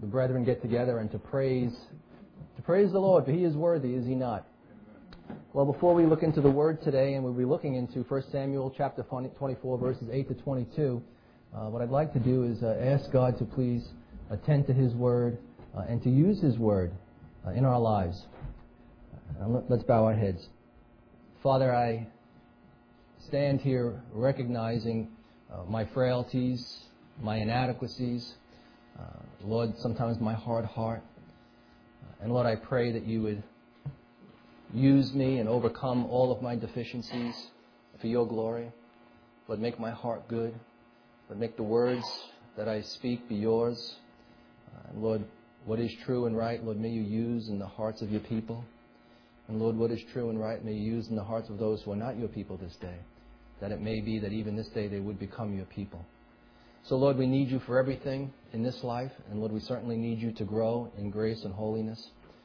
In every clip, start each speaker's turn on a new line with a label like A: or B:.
A: the brethren get together and to praise the Lord, for He is worthy, is He not? Well, before we look into the Word today, and we'll be looking into 1 Samuel chapter 24, verses 8 to 22, what I'd like to do is ask God to please attend to His Word and to use His Word in our lives. Let's bow our heads. Father, I stand here recognizing my frailties, my inadequacies, Lord, sometimes my hard heart. And Lord, I pray that you would use me and overcome all of my deficiencies for your glory. Lord, make my heart good. Lord, make the words that I speak be yours. And Lord, what is true and right, Lord, may you use in the hearts of your people. And Lord, what is true and right, may you use in the hearts of those who are not your people this day, that it may be that even this day they would become your people. So Lord, we need you for everything in this life. And Lord, we certainly need you to grow in grace and holiness.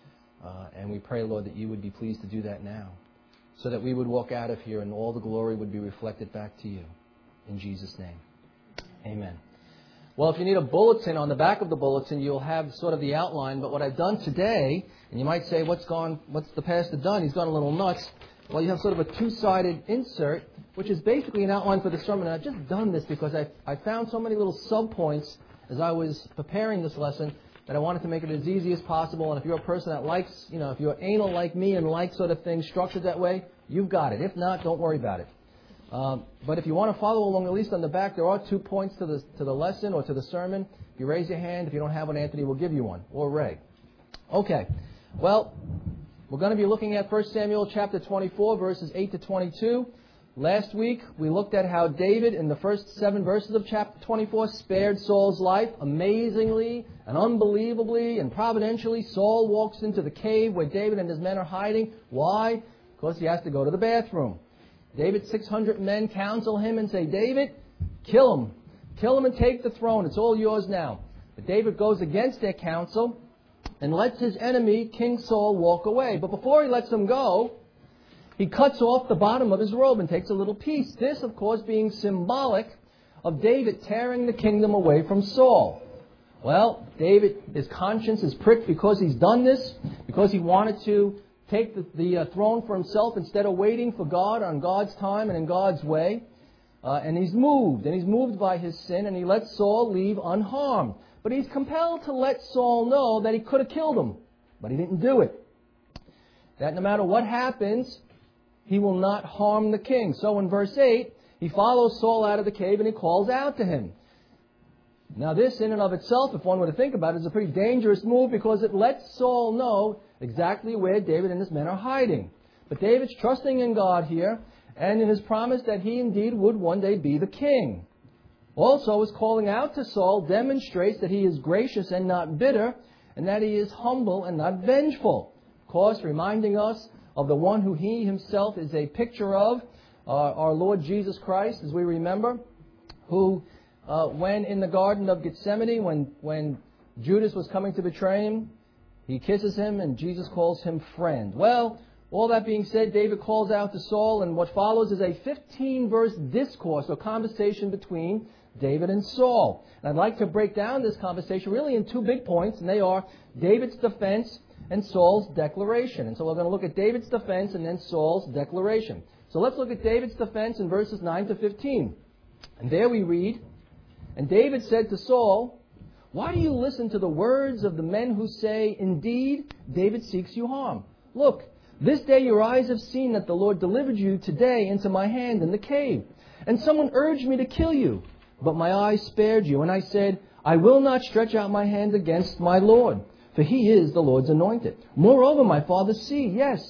A: And we pray, Lord, that you would be pleased to do that now, so that we would walk out of here and all the glory would be reflected back to you. In Jesus' name, amen. Well, if you need a bulletin, on the back of the bulletin, you'll have sort of the outline. But what I've done today, and you might say, what's the pastor done? He's gone a little nuts. Well, you have sort of a two-sided insert, which is basically an outline for the sermon. And I've just done this because I found so many little sub-points as I was preparing this lesson that I wanted to make it as easy as possible. And if you're a person that likes, if you're anal like me and likes sort of things structured that way, you've got it. If not, don't worry about it. But if you want to follow along, at least on the back, there are 2 points to the lesson or to the sermon. If you raise your hand, if you don't have one, Anthony will give you one, or Ray. Okay. Well, we're going to be looking at 1 Samuel chapter 24, verses 8 to 22. Last week, we looked at how David, in the first 7 verses of chapter 24, spared Saul's life. Amazingly and unbelievably and providentially, Saul walks into the cave where David and his men are hiding. Why? Because he has to go to the bathroom. David's 600 men counsel him and say, David, kill him. Kill him and take the throne. It's all yours now. But David goes against their counsel and lets his enemy, King Saul, walk away. But before he lets him go, he cuts off the bottom of his robe and takes a little piece. This, of course, being symbolic of David tearing the kingdom away from Saul. Well, David, his conscience is pricked because he's done this, because he wanted to take the throne for himself instead of waiting for God on God's time and in God's way. And he's moved by his sin, and he lets Saul leave unharmed. But he's compelled to let Saul know that he could have killed him, but he didn't do it. That no matter what happens, he will not harm the king. So in verse 8, he follows Saul out of the cave and he calls out to him. Now this in and of itself, if one were to think about it, is a pretty dangerous move because it lets Saul know exactly where David and his men are hiding. But David's trusting in God here and in his promise that he indeed would one day be the king. Also, his calling out to Saul demonstrates that he is gracious and not bitter, and that he is humble and not vengeful. Of course, reminding us of the one who he himself is a picture of, our Lord Jesus Christ, as we remember, who, when in the Garden of Gethsemane, when Judas was coming to betray him, he kisses him and Jesus calls him friend. Well, all that being said, David calls out to Saul, and what follows is a 15-verse discourse or conversation between David and Saul. And I'd like to break down this conversation really in 2 big points, and they are David's defense and Saul's declaration. And so we're going to look at David's defense and then Saul's declaration. So let's look at David's defense in verses 9 to 15. And there we read, And David said to Saul, Why do you listen to the words of the men who say, Indeed, David seeks you harm? Look, this day your eyes have seen that the Lord delivered you today into my hand in the cave. And someone urged me to kill you, but my eyes spared you. And I said, I will not stretch out my hand against my Lord, for he is the Lord's anointed. Moreover, my father, see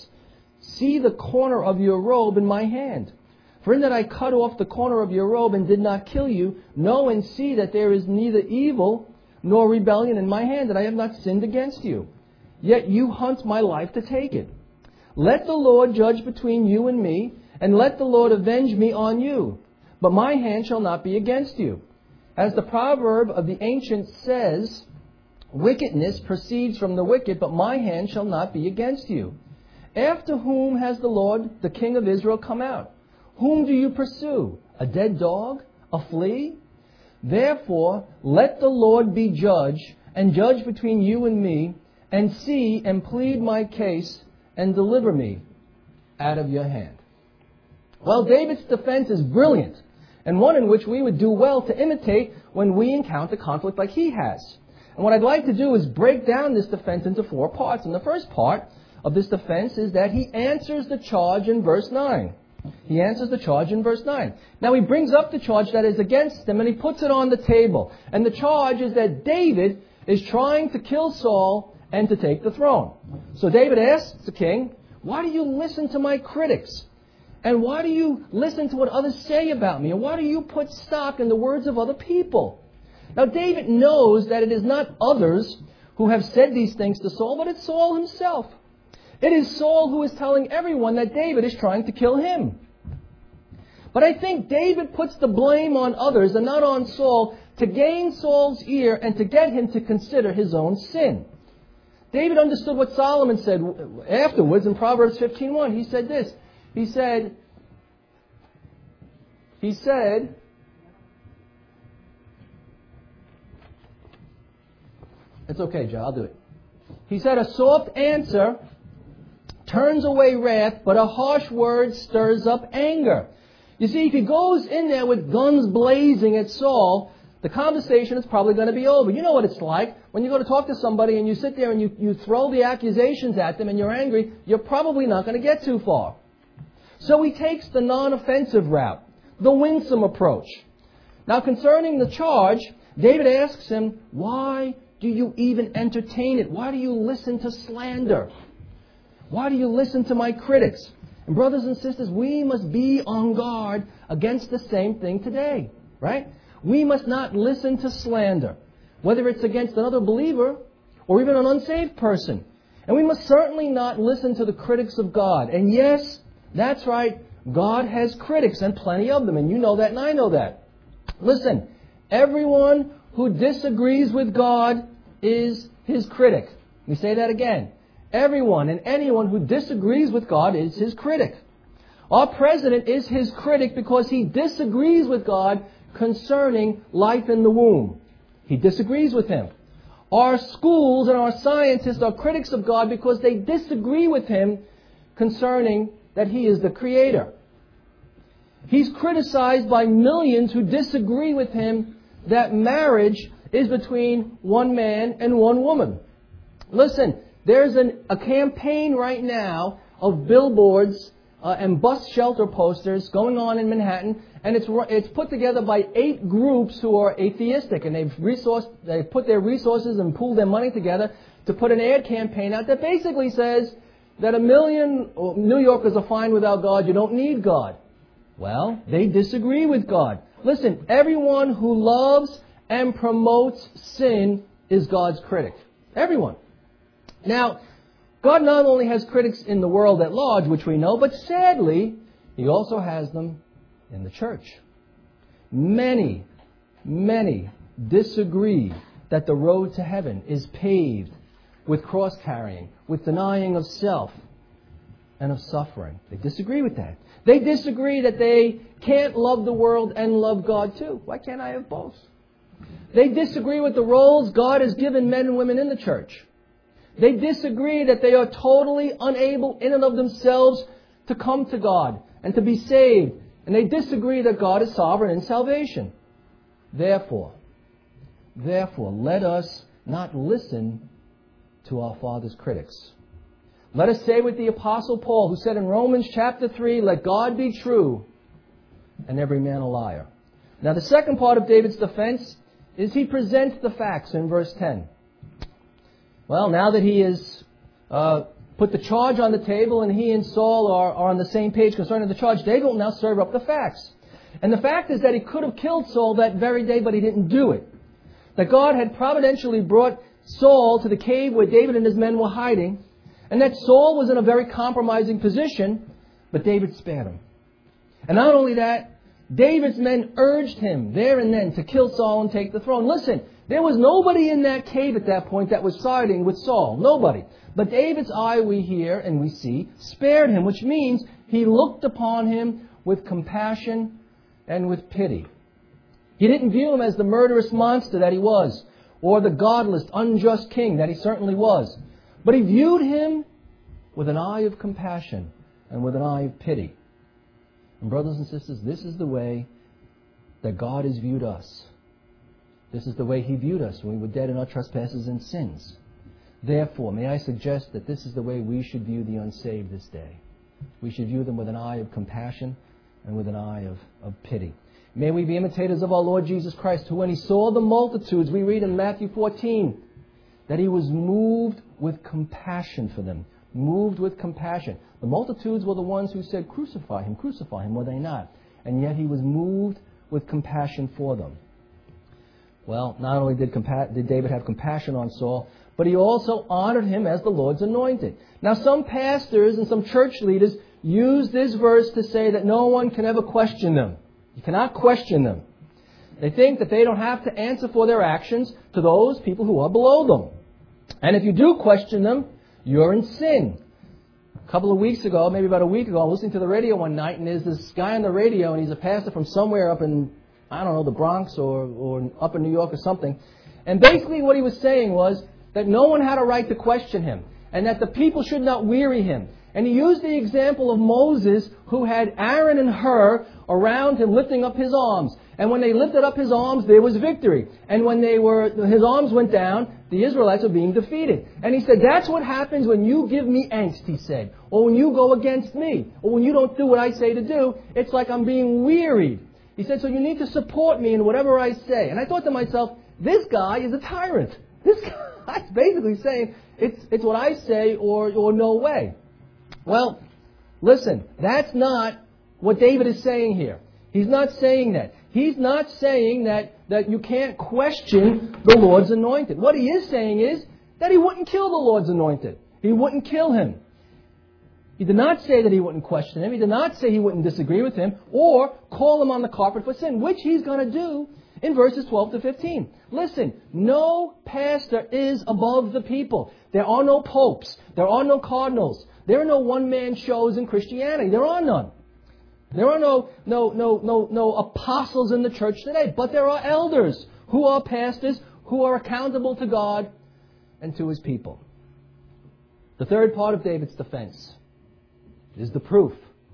A: the corner of your robe in my hand. For in that I cut off the corner of your robe and did not kill you, know and see that there is neither evil nor rebellion in my hand, and I have not sinned against you. Yet you hunt my life to take it. Let the Lord judge between you and me, and let the Lord avenge me on you. But my hand shall not be against you. As the proverb of the ancient says, Wickedness proceeds from the wicked, but my hand shall not be against you. After whom has the Lord, the King of Israel, come out? Whom do you pursue? A dead dog? A flea? Therefore, let the Lord be judge, and judge between you and me, and see and plead my case, and deliver me out of your hand. Well, David's defense is brilliant, and one in which we would do well to imitate when we encounter conflict like he has. And what I'd like to do is break down this defense into 4 parts. And the first part of this defense is that he answers the charge in verse 9. He answers the charge in verse 9. Now he brings up the charge that is against him and he puts it on the table. And the charge is that David is trying to kill Saul and to take the throne. So David asks the king, why do you listen to my critics? And why do you listen to what others say about me? And why do you put stock in the words of other people? Now David knows that it is not others who have said these things to Saul, but it's Saul himself. It is Saul who is telling everyone that David is trying to kill him. But I think David puts the blame on others and not on Saul to gain Saul's ear and to get him to consider his own sin. David understood what Solomon said afterwards in Proverbs 15:1. He said this. He said, it's okay, Joe, I'll do it. He said, a soft answer turns away wrath, but a harsh word stirs up anger. You see, if he goes in there with guns blazing at Saul, the conversation is probably going to be over. You know what it's like. When you go to talk to somebody and you sit there and you throw the accusations at them and you're angry, you're probably not going to get too far. So he takes the non-offensive route, the winsome approach. Now concerning the charge, David asks him, why do you even entertain it? Why do you listen to slander? Why do you listen to my critics? And brothers and sisters, we must be on guard against the same thing today, right? We must not listen to slander, whether it's against another believer or even an unsaved person. And we must certainly not listen to the critics of God. And yes, that's right, God has critics and plenty of them, and you know that and I know that. Listen, everyone who disagrees with God is his critic. Let me say that again. Everyone and anyone who disagrees with God is his critic. Our president is his critic because he disagrees with God concerning life in the womb. He disagrees with him. Our schools and our scientists are critics of God because they disagree with him concerning that he is the creator. He's criticized by millions who disagree with him that marriage is between one man and one woman. Listen, there's a campaign right now of billboards and bus shelter posters going on in Manhattan, and it's put together by 8 groups who are atheistic, and they've put their resources and pooled their money together to put an ad campaign out that basically says that 1 million New Yorkers are fine without God. You don't need God. Well, they disagree with God. Listen, everyone who loves and promotes sin is God's critic. Everyone. Now, God not only has critics in the world at large, which we know, but sadly, He also has them in the church. Many disagree that the road to heaven is paved with cross-carrying, with denying of self and of suffering. They disagree with that. They disagree that they can't love the world and love God too. Why can't I have both? They disagree with the roles God has given men and women in the church. They disagree that they are totally unable in and of themselves to come to God and to be saved. And they disagree that God is sovereign in salvation. Therefore, let us not listen to our Father's critics. Let us say with the Apostle Paul, who said in Romans chapter 3, let God be true and every man a liar. Now the second part of David's defense is he presents the facts in verse 10. Well, now that he has put the charge on the table and he and Saul are on the same page concerning the charge, David will now serve up the facts. And the fact is that he could have killed Saul that very day, but he didn't do it. That God had providentially brought Saul to the cave where David and his men were hiding, and that Saul was in a very compromising position, but David spared him. And not only that, David's men urged him there and then to kill Saul and take the throne. Listen, there was nobody in that cave at that point that was siding with Saul. Nobody. But David's eye, we hear and we see, spared him, which means he looked upon him with compassion and with pity. He didn't view him as the murderous monster that he was. or the godless, unjust king that he certainly was. But he viewed him with an eye of compassion and with an eye of pity. And brothers and sisters, this is the way that God has viewed us. This is the way He viewed us when we were dead in our trespasses and sins. Therefore, may I suggest that this is the way we should view the unsaved this day. We should view them with an eye of compassion and with an eye of pity. May we be imitators of our Lord Jesus Christ, who when He saw the multitudes, we read in Matthew 14, that He was moved with compassion for them. Moved with compassion. The multitudes were the ones who said, crucify Him, were they not? And yet He was moved with compassion for them. Well, not only did David have compassion on Saul, but he also honored him as the Lord's anointed. Now, some pastors and some church leaders use this verse to say that no one can ever question them. You cannot question them. They think that they don't have to answer for their actions to those people who are below them. And if you do question them, you're in sin. A couple of weeks ago, maybe about a week ago, I was listening to the radio one night, and there's this guy on the radio, and he's a pastor from somewhere up in, I don't know, the Bronx or up in New York or something. And basically what he was saying was that no one had a right to question him, and that the people should not weary him. And he used the example of Moses, who had Aaron and Hur around him lifting up his arms. And when they lifted up his arms, there was victory. And when his arms went down, the Israelites were being defeated. And he said, that's what happens when you give me angst, he said. Or when you go against me. Or when you don't do what I say to do, it's like I'm being wearied. He said, so you need to support me in whatever I say. And I thought to myself, this guy is a tyrant. This guy's basically saying, it's what I say or no way. Well, listen, that's not what David is saying here. He's not saying that. He's not saying that you can't question the Lord's anointed. What he is saying is that he wouldn't kill the Lord's anointed. He wouldn't kill him. He did not say that he wouldn't question him. He did not say he wouldn't disagree with him or call him on the carpet for sin, which he's going to do in verses 12 to 15. Listen, no pastor is above the people. There are no popes. There are no cardinals. There are no one-man shows in Christianity. There are none. There are no apostles in the church today. But there are elders who are pastors who are accountable to God and to His people. The third part of David's defense is the proof.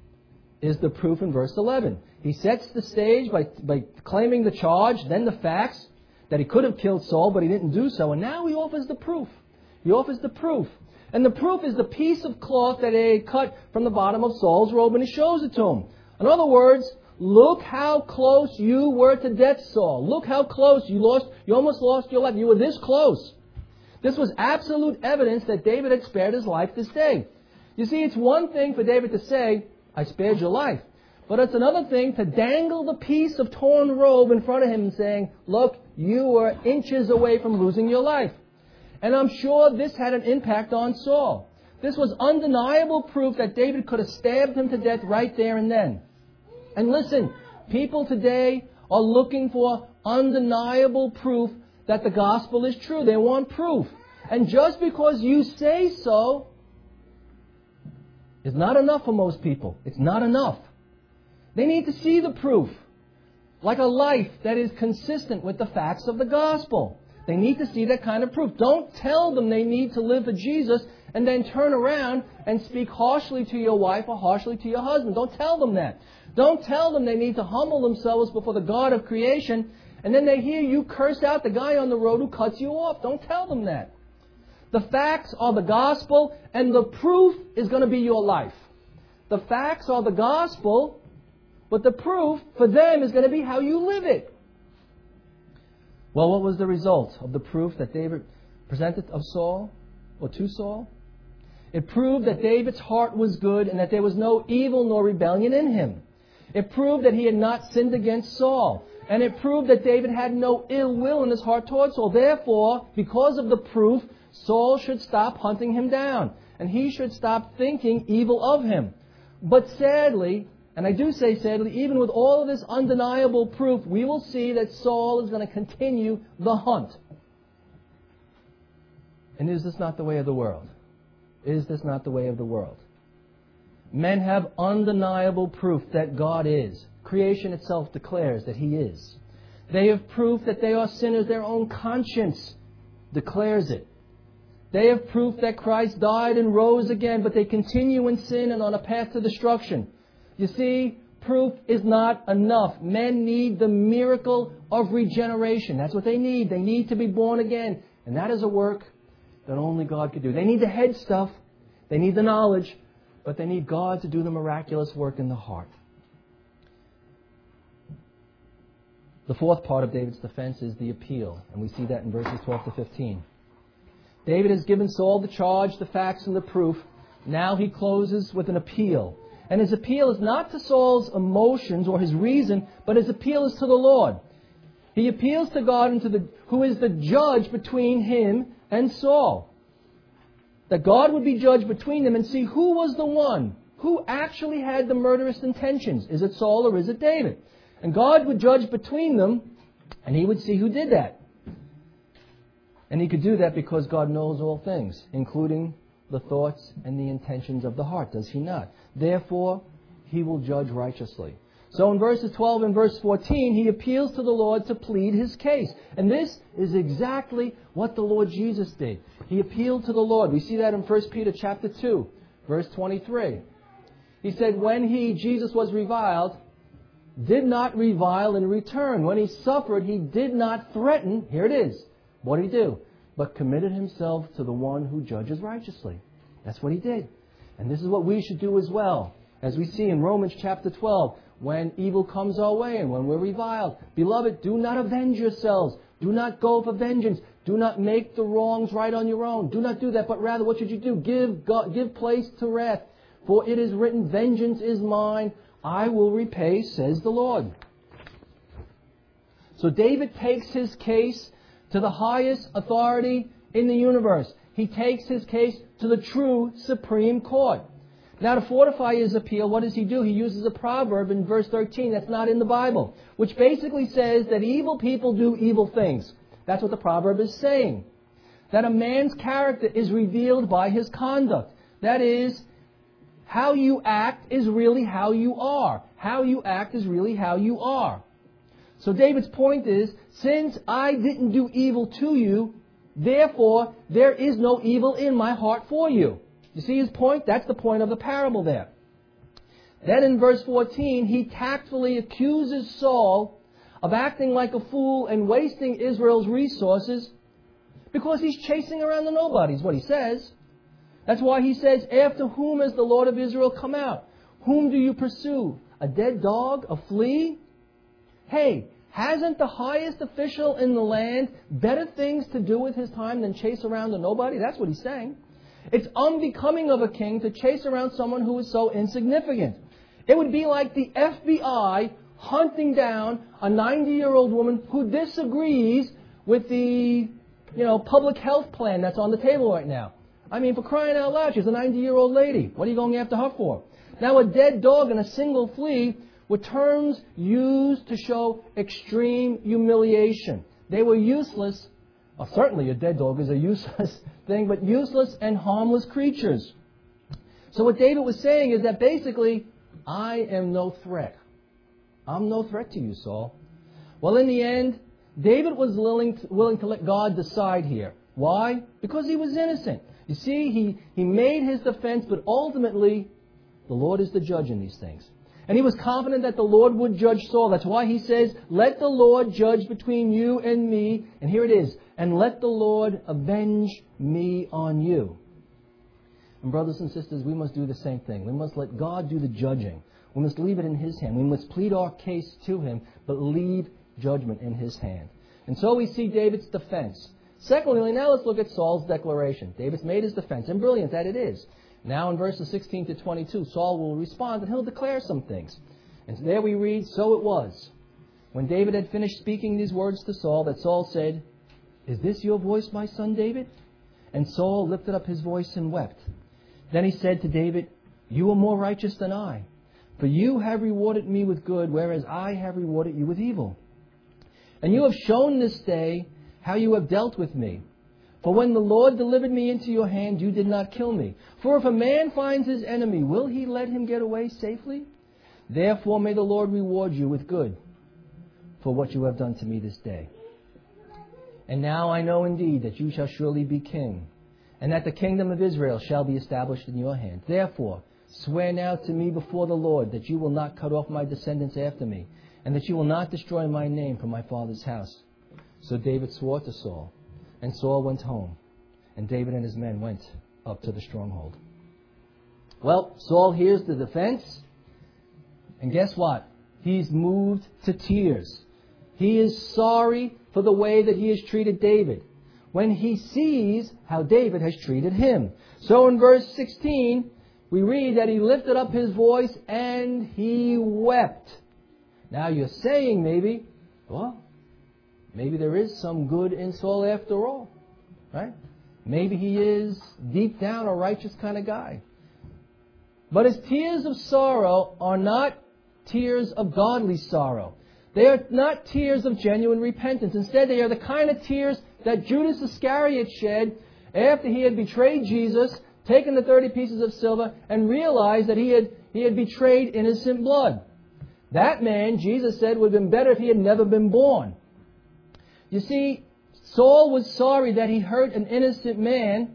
A: Is the proof in verse 11. He sets the stage by claiming the charge, then the facts, that he could have killed Saul, but he didn't do so. And now he offers the proof. He offers the proof. And the proof is the piece of cloth that he cut from the bottom of Saul's robe, and he shows it to him. In other words, look how close you were to death, Saul. Look how close you almost lost your life. You were this close. This was absolute evidence that David had spared his life this day. You see, it's one thing for David to say, I spared your life. But it's another thing to dangle the piece of torn robe in front of him and saying, look, you were inches away from losing your life. And I'm sure this had an impact on Saul. This was undeniable proof that David could have stabbed him to death right there and then. And listen, people today are looking for undeniable proof that the gospel is true. They want proof. And just because you say so is not enough for most people. It's not enough. They need to see the proof. Like a life that is consistent with the facts of the gospel. They need to see that kind of proof. Don't tell them they need to live for Jesus and then turn around and speak harshly to your wife or harshly to your husband. Don't tell them that. Don't tell them they need to humble themselves before the God of creation and then they hear you curse out the guy on the road who cuts you off. Don't tell them that. The facts are the gospel and the proof is going to be your life. The facts are the gospel, but the proof for them is going to be how you live it. Well, what was the result of the proof that David presented of Saul, or to Saul? It proved that David's heart was good and that there was no evil nor rebellion in him. It proved that he had not sinned against Saul. And it proved that David had no ill will in his heart towards Saul. Therefore, because of the proof, Saul should stop hunting him down. And he should stop thinking evil of him. But sadly, and I do say sadly, even with all of this undeniable proof, we will see that Saul is going to continue the hunt. And is this not the way of the world? Is this not the way of the world? Men have undeniable proof that God is. Creation itself declares that He is. They have proof that they are sinners. Their own conscience declares it. They have proof that Christ died and rose again, but they continue in sin and on a path to destruction. You see, proof is not enough. Men need the miracle of regeneration. That's what they need. They need to be born again. And that is a work that only God could do. They need the head stuff. They need the knowledge. But they need God to do the miraculous work in the heart. The fourth part of David's defense is the appeal. And we see that in verses 12 to 15. David has given Saul the charge, the facts, and the proof. Now he closes with an appeal. And his appeal is not to Saul's emotions or his reason, but his appeal is to the Lord. He appeals to God and who is the judge between him and Saul. That God would be judge between them and see who was the one who actually had the murderous intentions. Is it Saul or is it David? And God would judge between them, and he would see who did that. And he could do that because God knows all things, including the thoughts and the intentions of the heart, does he not? Therefore, he will judge righteously. So in verses 12 and verse 14, he appeals to the Lord to plead his case. And this is exactly what the Lord Jesus did. He appealed to the Lord. We see that in 1 Peter chapter 2, verse 23. He said, when he, Jesus, was reviled, did not revile in return. When he suffered, he did not threaten. Here it is. What did he do? But committed himself to the one who judges righteously. That's what he did. And this is what we should do as well. As we see in Romans chapter 12, when evil comes our way and when we're reviled. Beloved, do not avenge yourselves. Do not go for vengeance. Do not make the wrongs right on your own. Do not do that, but rather what should you do? Give place to wrath. For it is written, vengeance is mine. I will repay, says the Lord. So David takes his case to the highest authority in the universe. He takes his case to the true Supreme Court. Now, to fortify his appeal, what does he do? He uses a proverb in verse 13 that's not in the Bible, which basically says that evil people do evil things. That's what the proverb is saying. That a man's character is revealed by his conduct. That is, how you act is really how you are. How you act is really how you are. So David's point is, since I didn't do evil to you, therefore there is no evil in my heart for you. You see his point? That's the point of the parable there. Then in verse 14, he tactfully accuses Saul of acting like a fool and wasting Israel's resources because he's chasing around the nobodies, what he says. That's why he says, after whom has the Lord of Israel come out? Whom do you pursue? A dead dog? A flea? Hey, hasn't the highest official in the land better things to do with his time than chase around a nobody? That's what he's saying. It's unbecoming of a king to chase around someone who is so insignificant. It would be like the FBI hunting down a 90-year-old woman who disagrees with the, public health plan that's on the table right now. I mean, for crying out loud, she's a 90-year-old lady. What are you going after her for? Now, a dead dog and a single flea were terms used to show extreme humiliation. They were useless. Well, certainly a dead dog is a useless thing, but useless and harmless creatures. So what David was saying is that basically, I am no threat. I'm no threat to you, Saul. Well, in the end, David was willing to let God decide here. Why? Because he was innocent. You see, he made his defense, but ultimately, the Lord is the judge in these things. And he was confident that the Lord would judge Saul. That's why he says, let the Lord judge between you and me. And here it is. And let the Lord avenge me on you. And brothers and sisters, we must do the same thing. We must let God do the judging. We must leave it in his hand. We must plead our case to him, but leave judgment in his hand. And so we see David's defense. Secondly, now let's look at Saul's declaration. David's made his defense, and brilliant that it is. Now in verses 16 to 22, Saul will respond and he'll declare some things. And there we read, so it was, when David had finished speaking these words to Saul, that Saul said, is this your voice, my son David? And Saul lifted up his voice and wept. Then he said to David, you are more righteous than I, for you have rewarded me with good, whereas I have rewarded you with evil. And you have shown this day how you have dealt with me. For when the Lord delivered me into your hand, you did not kill me. For if a man finds his enemy, will he let him get away safely? Therefore may the Lord reward you with good. for what you have done to me this day. And now I know indeed that you shall surely be king, and that the kingdom of Israel shall be established in your hand. Therefore, swear now to me before the Lord that you will not cut off my descendants after me, and that you will not destroy my name from my father's house. So David swore to Saul, and Saul went home, and David and his men went up to the stronghold. Well, Saul hears the defense, and guess what? He's moved to tears. He is sorry for the way that he has treated David when he sees how David has treated him. So in verse 16, we read that he lifted up his voice and he wept. Now you're saying maybe, well, maybe there is some good in Saul after all, right? Maybe he is deep down a righteous kind of guy. But his tears of sorrow are not tears of godly sorrow. They are not tears of genuine repentance. Instead, they are the kind of tears that Judas Iscariot shed after he had betrayed Jesus, taken the 30 pieces of silver, and realized that he had betrayed innocent blood. That man, Jesus said, would have been better if he had never been born. You see, Saul was sorry that he hurt an innocent man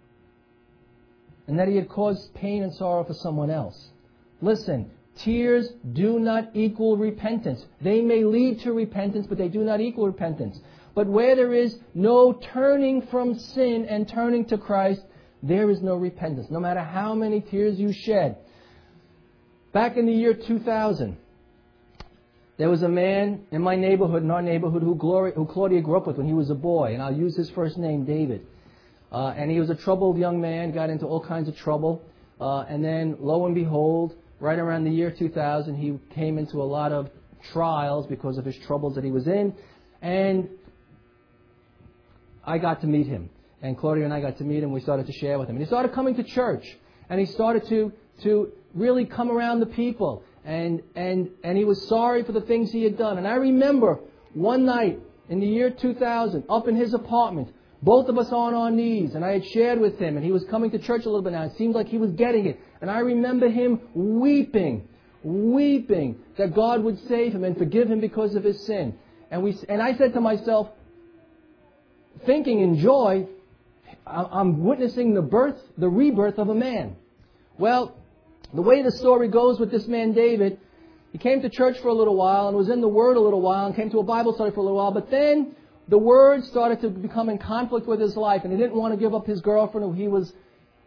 A: and that he had caused pain and sorrow for someone else. Listen, tears do not equal repentance. They may lead to repentance, but they do not equal repentance. But where there is no turning from sin and turning to Christ, there is no repentance, no matter how many tears you shed. Back in the year 2000, there was a man in my neighborhood, in our neighborhood, who Claudia grew up with when he was a boy, and I'll use his first name, David. And he was a troubled young man, got into all kinds of trouble, and then, lo and behold, right around the year 2000, he came into a lot of trials because of his troubles that he was in, and I got to meet him. And Claudia and I got to meet him. We started to share with him. And he started coming to church. And he started to really come around the people. And he was sorry for the things he had done. And I remember one night in the year 2000, up in his apartment, both of us on our knees. And I had shared with him. And he was coming to church a little bit now. It seemed like he was getting it. And I remember him weeping that God would save him and forgive him because of his sin. And I said to myself, thinking in joy, I'm witnessing the rebirth of a man. Well, the way the story goes with this man David, he came to church for a little while and was in the Word a little while and came to a Bible study for a little while, but then the Word started to become in conflict with his life, and he didn't want to give up his girlfriend who he was,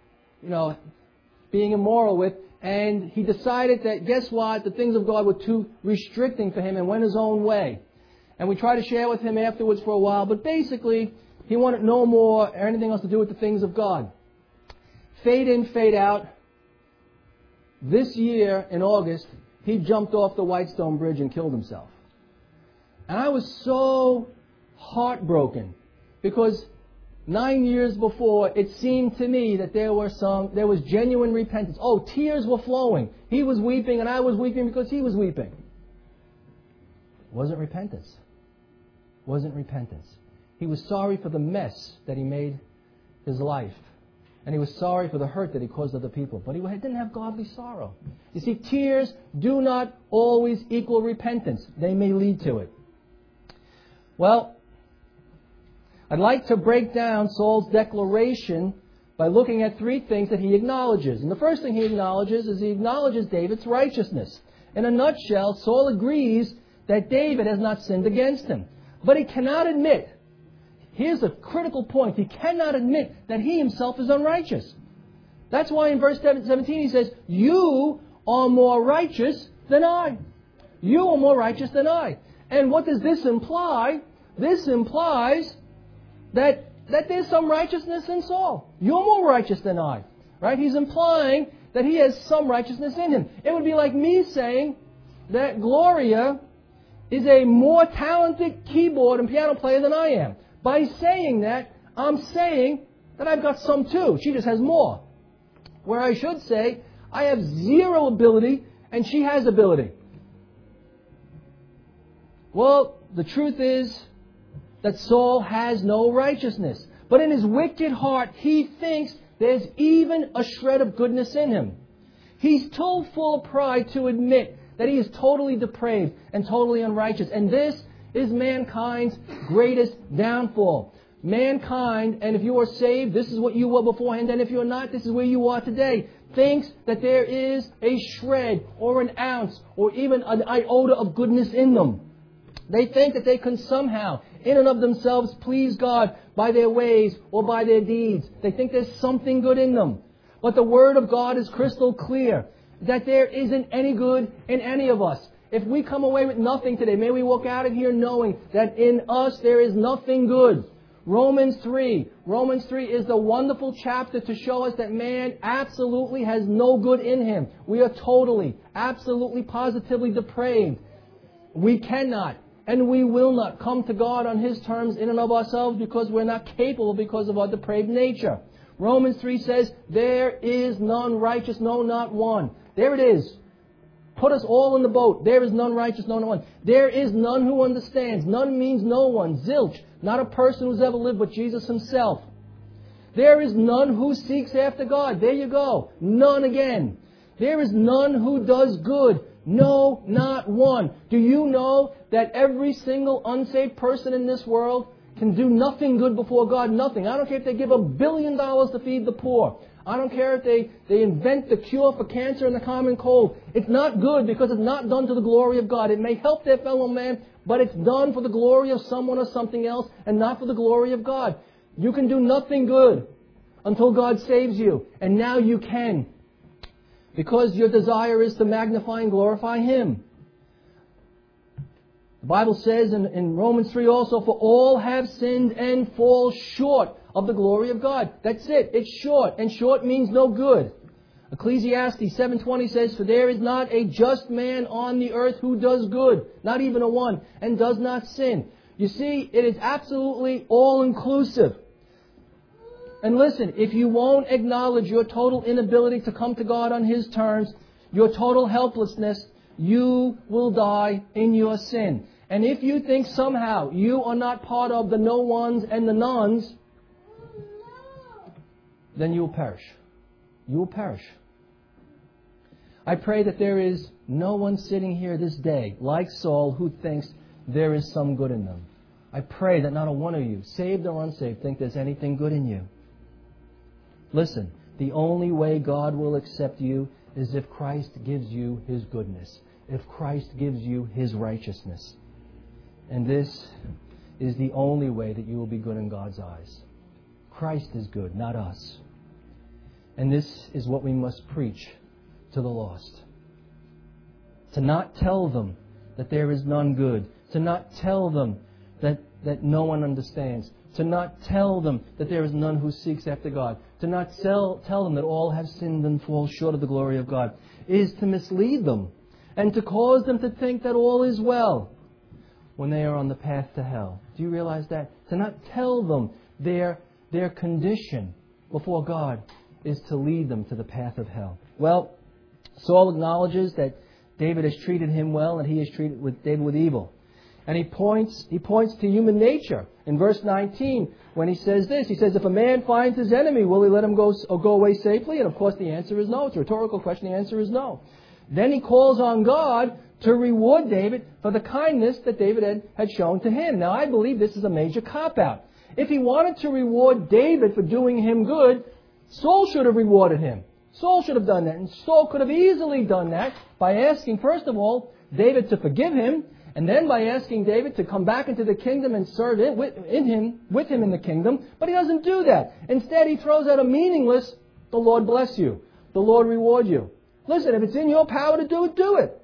A: being immoral with, and he decided that, guess what, the things of God were too restricting for him and went his own way. And we tried to share with him afterwards for a while, but basically, he wanted no more or anything else to do with the things of God. Fade in, fade out. This year, in August, he jumped off the Whitestone Bridge and killed himself. And I was so heartbroken because 9 years before, it seemed to me that there was genuine repentance. Oh, tears were flowing. He was weeping and I was weeping because he was weeping. Wasn't repentance. Wasn't repentance. He was sorry for the mess that he made his life. And he was sorry for the hurt that he caused other people. But he didn't have godly sorrow. You see, tears do not always equal repentance. They may lead to it. Well, I'd like to break down Saul's declaration by looking at three things that he acknowledges. And the first thing he acknowledges is he acknowledges David's righteousness. In a nutshell, Saul agrees that David has not sinned against him. But he cannot admit, here's a critical point, he cannot admit that he himself is unrighteous. That's why in verse 17 he says, you are more righteous than I. You are more righteous than I. And what does this imply? This implies that there's some righteousness in Saul. You're more righteous than I. Right? He's implying that he has some righteousness in him. It would be like me saying that Gloria is a more talented keyboard and piano player than I am. By saying that, I'm saying that I've got some too. She just has more. Where I should say, I have zero ability and she has ability. Well, the truth is that Saul has no righteousness. But in his wicked heart, he thinks there's even a shred of goodness in him. He's too full of pride to admit that he is totally depraved and totally unrighteous. And this is mankind's greatest downfall. Mankind, and if you are saved, this is what you were beforehand, and if you're not, this is where you are today, thinks that there is a shred or an ounce or even an iota of goodness in them. They think that they can somehow, in and of themselves, please God by their ways or by their deeds. They think there's something good in them. But the Word of God is crystal clear that there isn't any good in any of us. If we come away with nothing today, may we walk out of here knowing that in us there is nothing good. Romans 3 is the wonderful chapter to show us that man absolutely has no good in him. We are totally, absolutely, positively depraved. We cannot and we will not come to God on His terms in and of ourselves because we're not capable because of our depraved nature. Romans 3 says, there is none righteous, no, not one. There it is. Put us all in the boat. There is none righteous, no, not one. There is none who understands. None means no one. Zilch. Not a person who's ever lived but Jesus Himself. There is none who seeks after God. There you go. None again. There is none who does good. No, not one. Do you know that every single unsaved person in this world can do nothing good before God? Nothing. I don't care if they give $1 billion to feed the poor. I don't care if they invent the cure for cancer and the common cold. It's not good because it's not done to the glory of God. It may help their fellow man, but it's done for the glory of someone or something else and not for the glory of God. You can do nothing good until God saves you. And now you can. Because your desire is to magnify and glorify Him. The Bible says in Romans 3 also, for all have sinned and fall short of the glory of God. That's it. It's short. And short means no good. Ecclesiastes 7:20 says, for there is not a just man on the earth who does good, not even a one, and does not sin. You see, it is absolutely all-inclusive. And listen, if you won't acknowledge your total inability to come to God on His terms, your total helplessness, you will die in your sin. And if you think somehow you are not part of the no ones and the nones, then you will perish. You will perish. I pray that there is no one sitting here this day, like Saul, who thinks there is some good in them. I pray that not a one of you, saved or unsaved, think there's anything good in you. Listen, the only way God will accept you is if Christ gives you His goodness, if Christ gives you His righteousness. And this is the only way that you will be good in God's eyes. Christ is good, not us. And this is what we must preach to the lost. To not tell them that there is none good. To not tell them that no one understands. To not tell them that there is none who seeks after God. To not tell them that all have sinned and fall short of the glory of God. Is to mislead them and to cause them to think that all is well when they are on the path to hell. Do you realize that? To not tell them their condition before God is to lead them to the path of hell. Well, Saul acknowledges that David has treated him well and he has treated David with evil. And he points to human nature. In verse 19, when he says this, he says, if a man finds his enemy, will he let him go away safely? And of course the answer is no. It's a rhetorical question. The answer is no. Then he calls on God to reward David for the kindness that David had shown to him. Now I believe this is a major cop-out. If he wanted to reward David for doing him good, Saul should have rewarded him. Saul should have done that. And Saul could have easily done that by asking, first of all, David to forgive him, and then by asking David to come back into the kingdom and serve with him in the kingdom. But he doesn't do that. Instead, he throws out a meaningless, the Lord bless you. The Lord reward you. Listen, if it's in your power to do it, do it.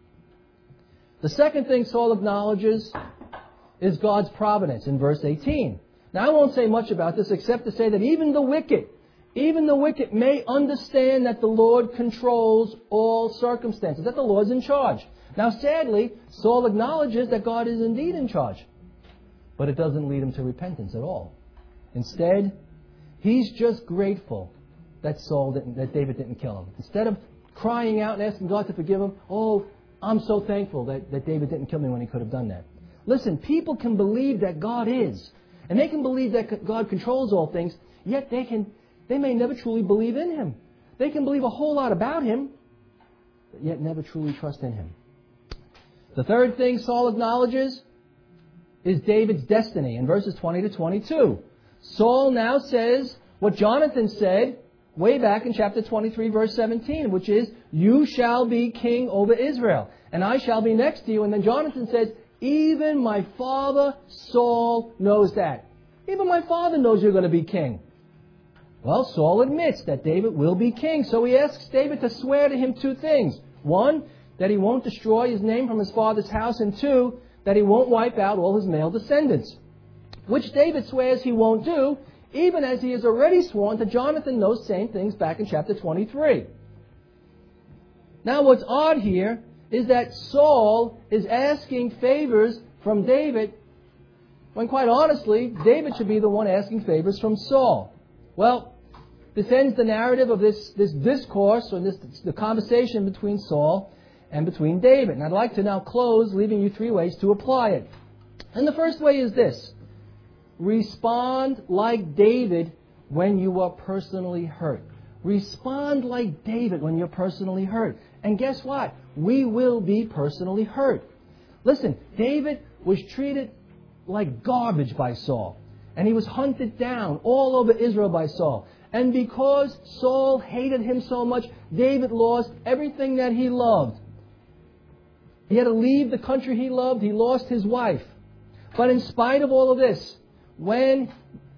A: The second thing Saul acknowledges is God's providence in verse 18. Now, I won't say much about this except to say that even the wicked may understand that the Lord controls all circumstances, that the Lord's in charge. Now, sadly, Saul acknowledges that God is indeed in charge. But it doesn't lead him to repentance at all. Instead, he's just grateful that David didn't kill him. Instead of crying out and asking God to forgive him, oh, I'm so thankful that David didn't kill me when he could have done that. Listen, people can believe that God is. And they can believe that God controls all things, yet they may never truly believe in Him. They can believe a whole lot about Him, but yet never truly trust in Him. The third thing Saul acknowledges is David's destiny in verses 20 to 22. Saul now says what Jonathan said way back in chapter 23, verse 17, which is, you shall be king over Israel, and I shall be next to you. And then Jonathan says, even my father Saul knows that. Even my father knows you're going to be king. Well, Saul admits that David will be king, so he asks David to swear to him two things. One, that he won't destroy his name from his father's house, and two, that he won't wipe out all his male descendants, which David swears he won't do, even as he has already sworn to Jonathan those same things back in chapter 23. Now what's odd here is that Saul is asking favors from David, when quite honestly, David should be the one asking favors from Saul. Well, this ends the narrative of this discourse, or the conversation between Saul and between David. And I'd like to now close, leaving you three ways to apply it. And the first way is this. Respond like David when you are personally hurt. Respond like David when you're personally hurt. And guess what? We will be personally hurt. Listen, David was treated like garbage by Saul. And he was hunted down all over Israel by Saul. And because Saul hated him so much, David lost everything that he loved. He had to leave the country he loved. He lost his wife. But in spite of all of this, when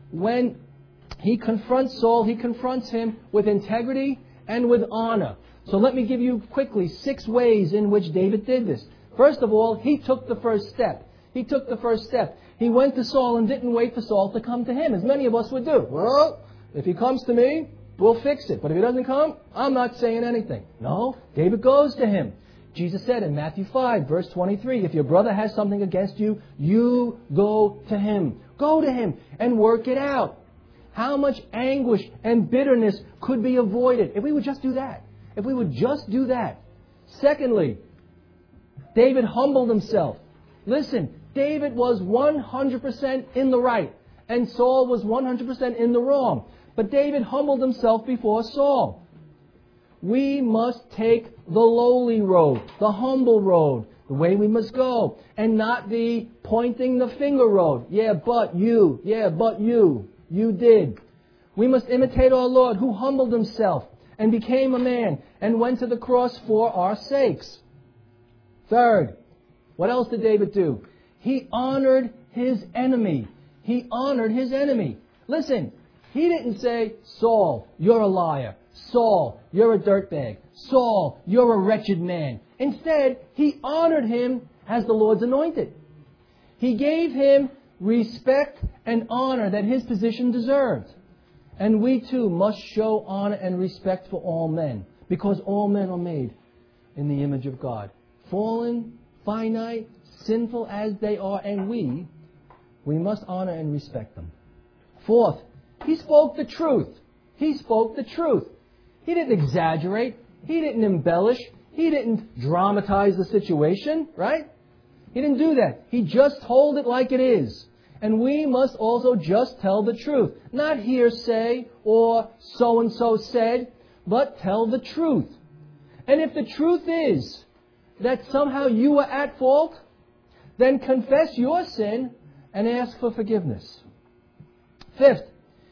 A: he confronts Saul, he confronts him with integrity and with honor. So let me give you quickly 6 ways in which David did this. First of all, he took the first step. He took the first step. He went to Saul and didn't wait for Saul to come to him, as many of us would do. Well, if he comes to me, we'll fix it. But if he doesn't come, I'm not saying anything. No, David goes to him. Jesus said in Matthew 5, verse 23, if your brother has something against you, you go to him. Go to him and work it out. How much anguish and bitterness could be avoided if we would just do that? If we would just do that. Secondly, David humbled himself. Listen, David was 100% in the right, and Saul was 100% in the wrong. But David humbled himself before Saul. We must take the lowly road, the humble road, the way we must go, and not the pointing the finger road. Yeah, but you. You did. We must imitate our Lord, who humbled himself and became a man and went to the cross for our sakes. Third, what else did David do? He honored his enemy. He honored his enemy. Listen, he didn't say, Saul, you're a liar. Saul, you're a dirtbag. Saul, you're a wretched man. Instead, he honored him as the Lord's anointed. He gave him respect and honor that his position deserved. And we too must show honor and respect for all men, because all men are made in the image of God. Fallen, finite, sinful as they are, and we must honor and respect them. Fourth, he spoke the truth. He spoke the truth. He didn't exaggerate. He didn't embellish. He didn't dramatize the situation, right? He didn't do that. He just told it like it is. And we must also just tell the truth. Not hearsay or so-and-so said, but tell the truth. And if the truth is that somehow you were at fault, then confess your sin and ask for forgiveness. Fifth,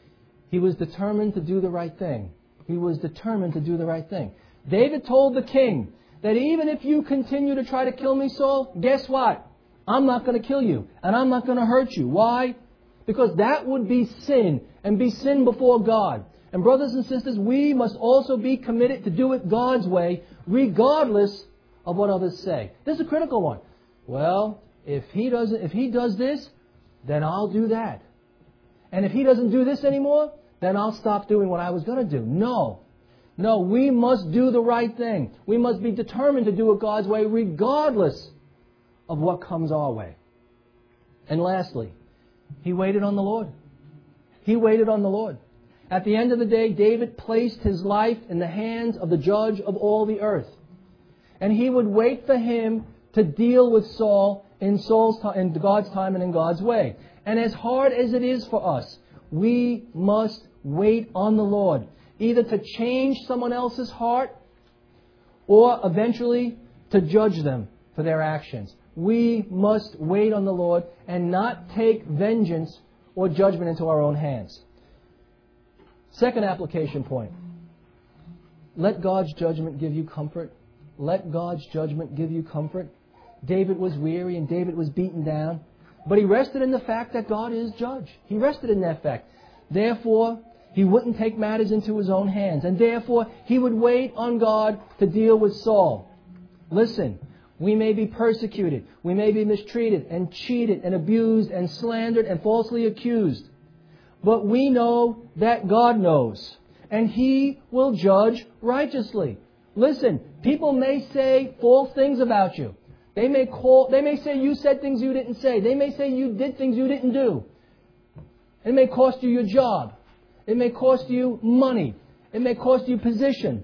A: he was determined to do the right thing. He was determined to do the right thing. David told the king that even if you continue to try to kill me, Saul, guess what? I'm not going to kill you, and I'm not going to hurt you. Why? Because that would be sin, and be sin before God. And brothers and sisters, we must also be committed to do it God's way, regardless of what others say. This is a critical one. Well, if he does this, then I'll do that. And if he doesn't do this anymore, then I'll stop doing what I was going to do. No, we must do the right thing. We must be determined to do it God's way, regardless of what comes our way. And lastly, he waited on the Lord. He waited on the Lord. At the end of the day, David placed his life in the hands of the judge of all the earth. And he would wait for him to deal with Saul in God's time and in God's way. And as hard as it is for us, we must wait on the Lord, either to change someone else's heart or eventually to judge them for their actions. we must wait on the Lord and not take vengeance or judgment into our own hands. Second application point. Let God's judgment give you comfort. Let God's judgment give you comfort. David was weary and David was beaten down, but he rested in the fact that God is judge. He rested in that fact. Therefore, he wouldn't take matters into his own hands, and therefore he would wait on God to deal with Saul. Listen, we may be persecuted, we may be mistreated and cheated and abused and slandered and falsely accused, but we know that God knows, and He will judge righteously. Listen, people may say false things about you. They may say you said things you didn't say. They may say you did things you didn't do. It may cost you your job. It may cost you money. It may cost you position.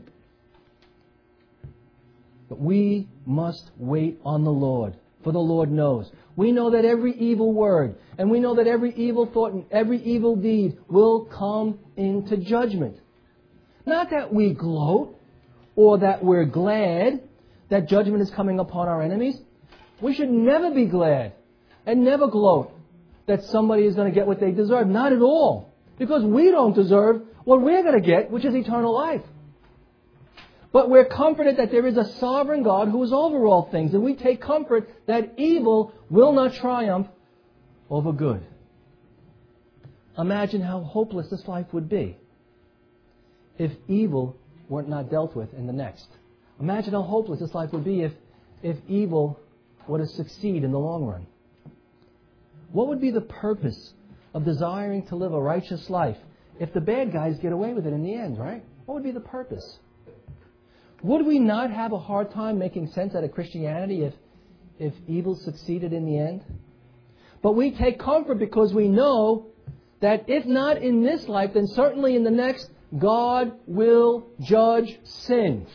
A: But we must wait on the Lord, for the Lord knows. We know that every evil word, and we know that every evil thought and every evil deed will come into judgment. Not that we gloat or that we're glad that judgment is coming upon our enemies. We should never be glad and never gloat that somebody is going to get what they deserve. Not at all. Because we don't deserve what we're going to get, which is eternal life. But we're comforted that there is a sovereign God who is over all things. And we take comfort that evil will not triumph over good. Imagine how hopeless this life would be if evil were not dealt with in the next. Imagine how hopeless this life would be if evil were to succeed in the long run. What would be the purpose of desiring to live a righteous life if the bad guys get away with it in the end, right? What would be the purpose? Would we not have a hard time making sense out of Christianity if evil succeeded in the end? But we take comfort because we know that if not in this life, then certainly in the next, God will judge sin.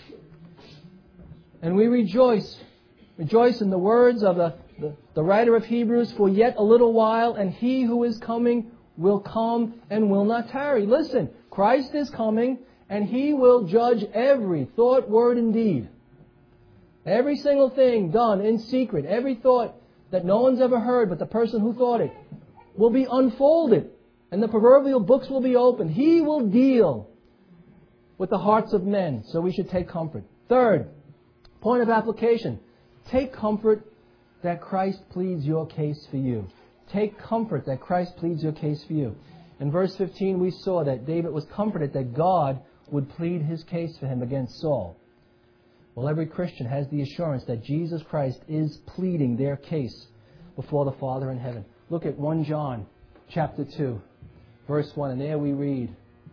A: And we rejoice in the words of the writer of Hebrews, for yet a little while, and He who is coming will come and will not tarry. Listen, Christ is coming, and He will judge every thought, word, and deed. Every single thing done in secret, every thought that no one's ever heard but the person who thought it, will be unfolded, and the proverbial books will be opened. He will deal with the hearts of men, so we should take comfort. Third, point of application. Take comfort that Christ pleads your case for you. Take comfort that Christ pleads your case for you. In verse 15 we saw that David was comforted that God would plead his case for him against Saul. Well, every Christian has the assurance that Jesus Christ is pleading their case before the Father in heaven. Look at 1 John chapter 2, verse 1, and there we read,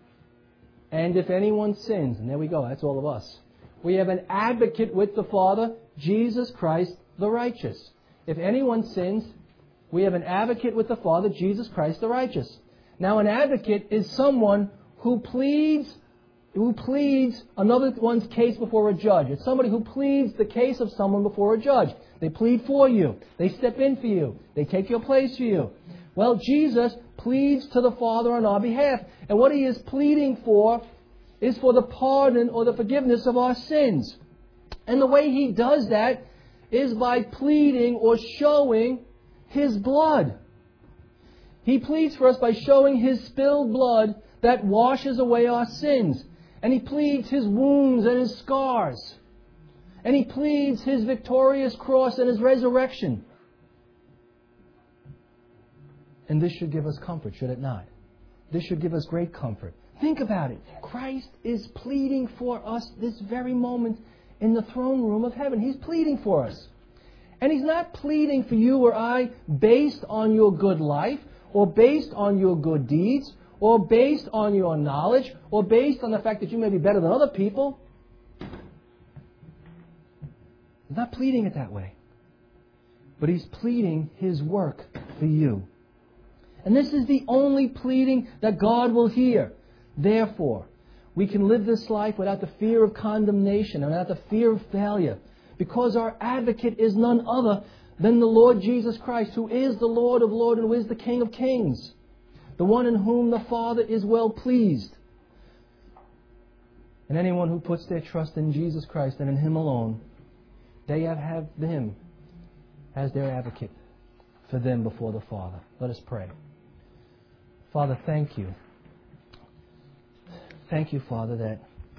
A: and if anyone sins, and there we go, that's all of us. We have an advocate with the Father, Jesus Christ the righteous. If anyone sins, we have an advocate with the Father, Jesus Christ the righteous. Now, an advocate is someone who pleads another one's case before a judge. It's somebody who pleads the case of someone before a judge. They plead for you. They step in for you. They take your place for you. Well, Jesus pleads to the Father on our behalf. And what He is pleading for is for the pardon or the forgiveness of our sins. And the way He does that is by pleading or showing His blood. He pleads for us by showing His spilled blood that washes away our sins. And He pleads His wounds and His scars. And He pleads His victorious cross and His resurrection. And this should give us comfort, should it not? This should give us great comfort. Think about it. Christ is pleading for us this very moment in the throne room of heaven. He's pleading for us. And He's not pleading for you or I based on your good life, or based on your good deeds, or based on your knowledge, or based on the fact that you may be better than other people. He's not pleading it that way. But He's pleading His work for you. And this is the only pleading that God will hear. Therefore, we can live this life without the fear of condemnation and without the fear of failure, because our advocate is none other than the Lord Jesus Christ, who is the Lord of lords and who is the King of kings, the one in whom the Father is well pleased. And anyone who puts their trust in Jesus Christ and in Him alone, they have Him as their advocate for them before the Father. Let us pray. Father, thank you. Thank you, Father, that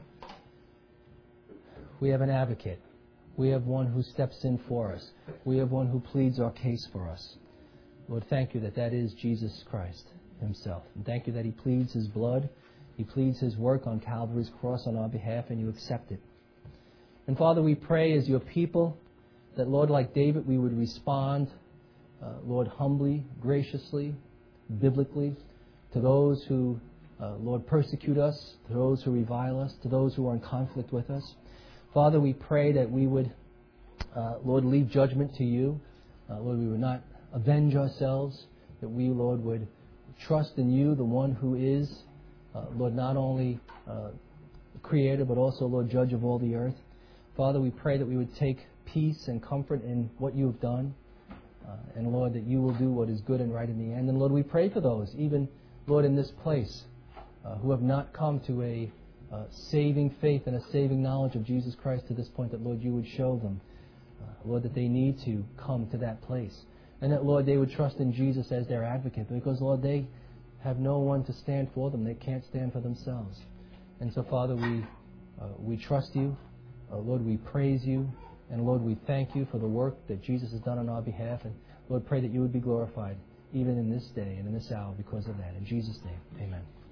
A: we have an advocate. We have one who steps in for us. We have one who pleads our case for us. Lord, thank you that that is Jesus Christ himself. And thank you that he pleads his blood. He pleads his work on Calvary's cross on our behalf, and you accept it. And Father, we pray as your people that, Lord, like David, we would respond, Lord, humbly, graciously, biblically, to those who, Lord, persecute us, to those who revile us, to those who are in conflict with us. Father, we pray that we would, Lord, leave judgment to you. Lord, we would not avenge ourselves, that we, Lord, would trust in you, the one who is, Lord, not only creator, but also, Lord, judge of all the earth. Father, we pray that we would take peace and comfort in what you have done. And, Lord, that you will do what is good and right in the end. And, Lord, we pray for those, even, Lord, in this place, who have not come to a saving faith and a saving knowledge of Jesus Christ to this point, that, Lord, you would show them, Lord, that they need to come to that place. And that, Lord, they would trust in Jesus as their advocate, because, Lord, they have no one to stand for them. They can't stand for themselves. And so, Father, we trust you. Lord, we praise you. And, Lord, we thank you for the work that Jesus has done on our behalf. And, Lord, pray that you would be glorified even in this day and in this hour because of that. In Jesus' name, amen.